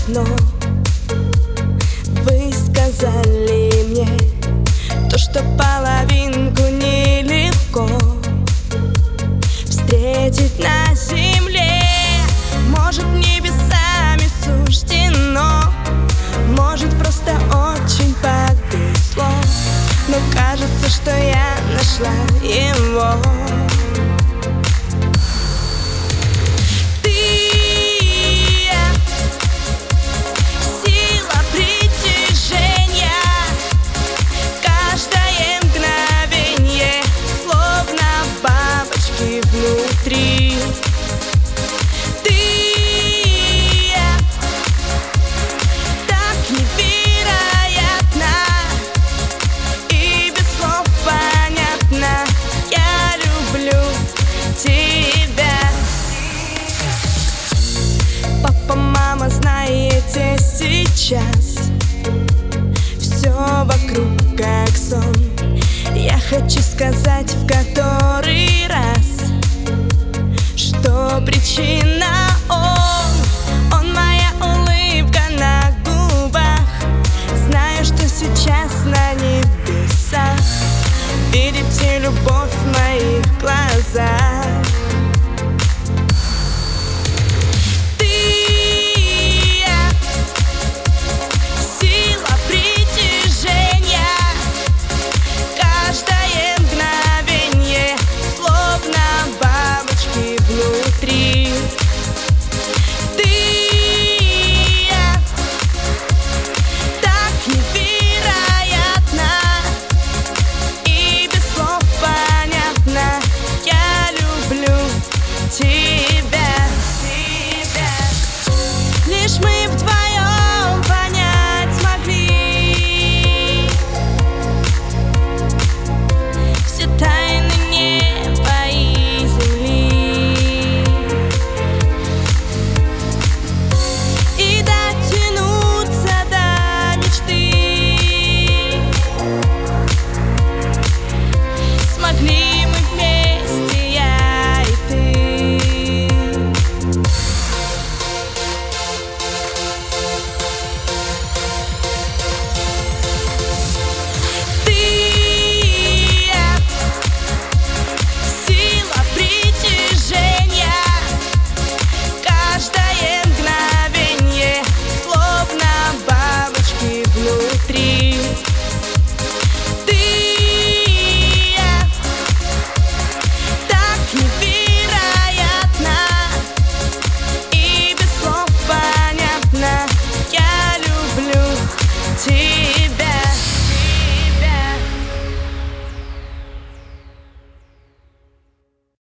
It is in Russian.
но вы сказали мне то, что половинку нелегко встретить на земле. Может, небесами суждено, может, просто очень повезло, но кажется, что я нашла его. Внутри ты так невероятна и без слов понятно. Я люблю тебя. Папа, мама, знаете, сейчас все вокруг как сон. Я хочу сказать, в каком